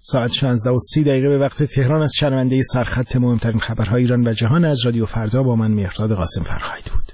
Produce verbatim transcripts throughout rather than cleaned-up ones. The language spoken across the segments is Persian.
ساعت شانزده و سی دقیقه به وقت تهران از شنونده سرخط مهمترین خبرهای ایران و جهان از رادیو فردا با من مهرداد قاسم فرخی بود.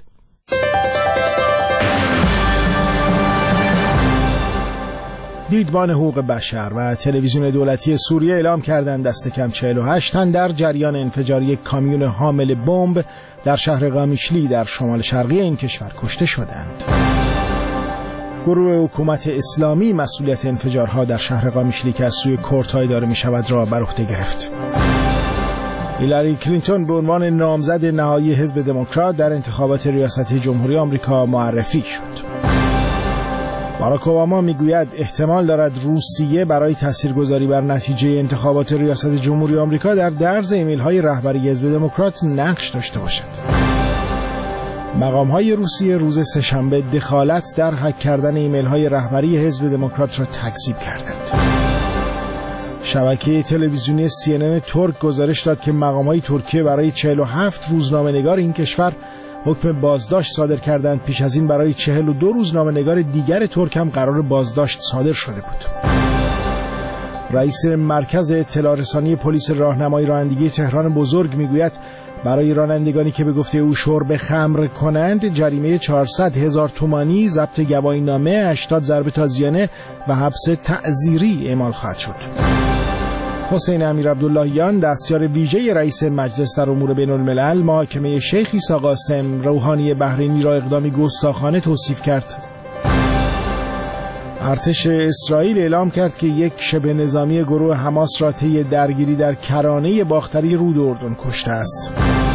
دیدبان حقوق بشر و تلویزیون دولتی سوریه اعلام کردند دست کم چهل و هشت تن در جریان انفجار یک کامیون حامل بمب در شهر قامیشلی در شمال شرقی این کشور کشته شدند. گروه حکومت اسلامی مسئولیت انفجارها در شهر قامیشلی که از سوی کردها اداره می شود را بر عهده گرفت. هیلاری کلینتون به عنوان نامزد نهایی حزب دموکرات در انتخابات ریاست جمهوری آمریکا معرفی شد. باراک اوباما میگوید احتمال دارد روسیه برای تاثیرگذاری بر نتیجه انتخابات ریاست جمهوری آمریکا در درز ایمیل‌های رهبری حزب دموکرات نقش داشته باشد. مقام‌های روسیه روز سه‌شنبه دخالت در هک کردن ایمیل‌های رهبری حزب دموکرات را تکذیب کردند. شبکه تلویزیونی سی ان ان ترک گزارش داد که مقام‌های ترکیه برای چهل و هفت روزنامه‌نگار این کشور حکم بازداشت صادر کردند. پیش از این برای چهل و دو روزنامه‌نگار دیگر ترک هم قرار بازداشت صادر شده بود. رئیس مرکز اطلاع رسانی پلیس راهنمایی رانندگی تهران بزرگ میگوید برای رانندگانی که به گفته او شرب خمر کنند جریمه چهارصد هزار تومانی، ضبط گواهینامه، هشتاد ضربه تازیانه و حبس تعزیری اعمال خواهد شد. حسین امیرعبداللهیان دستیار ویژه رئیس مجلس در امور بین الملل محاکمه شیخ عیسی قاسم روحانی بحرینی را اقدامی گستاخانه توصیف کرد. ارتش اسرائیل اعلام کرد که یک شبه نظامی گروه حماس را طی درگیری در کرانه باختری رود اردن کشته است.